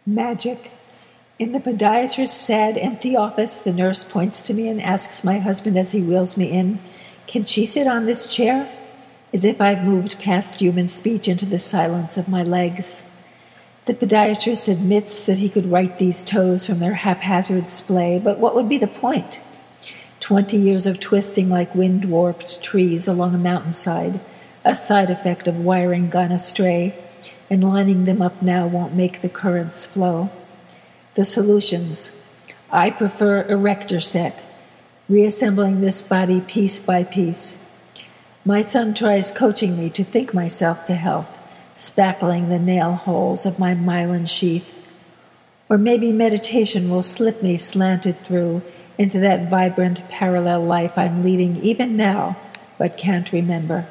Magic. In the podiatrist's sad, empty office, the nurse points to me and asks my husband as he wheels me in, "Can she sit on this chair?" As if I've moved past human speech into the silence of my legs. The podiatrist admits that he could right these toes from their haphazard splay, but what would be the point? 20 years of twisting like wind-warped trees along a mountainside, a side effect of wiring gone astray, and lining them up now won't make the currents flow. The solutions. I prefer erector set, reassembling this body piece by piece. My son tries coaching me to think myself to health, spackling the nail holes of my myelin sheath. Or maybe meditation will slip me slanted through into that vibrant parallel life I'm leading even now, but can't remember.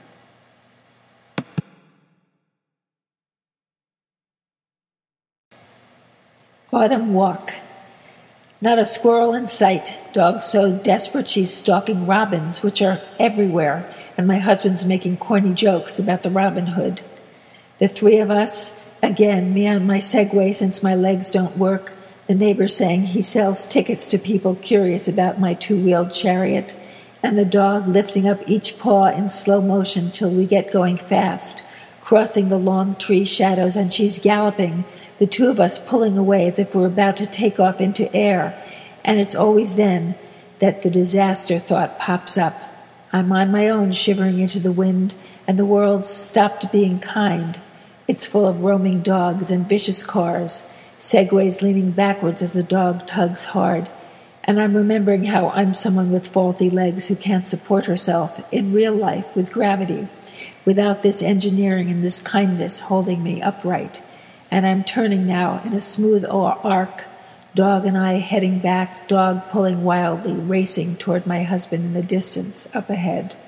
Autumn walk. Not a squirrel in sight, dog so desperate she's stalking robins, which are everywhere, and my husband's making corny jokes about the Robin Hood. The three of us, again, me on my Segway since my legs don't work, the neighbor saying he sells tickets to people curious about my two-wheeled chariot, and the dog lifting up each paw in slow motion till we get going fast, crossing the long tree shadows, and she's galloping, the two of us pulling away as if we're about to take off into air, and it's always then that the disaster thought pops up. I'm on my own, shivering into the wind, and the world's stopped being kind. It's full of roaming dogs and vicious cars, Segways leaning backwards as the dog tugs hard, and I'm remembering how I'm someone with faulty legs who can't support herself in real life with gravity, without this engineering and this kindness holding me upright. And I'm turning now in a smooth arc, dog and I heading back, dog pulling wildly, racing toward my husband in the distance up ahead.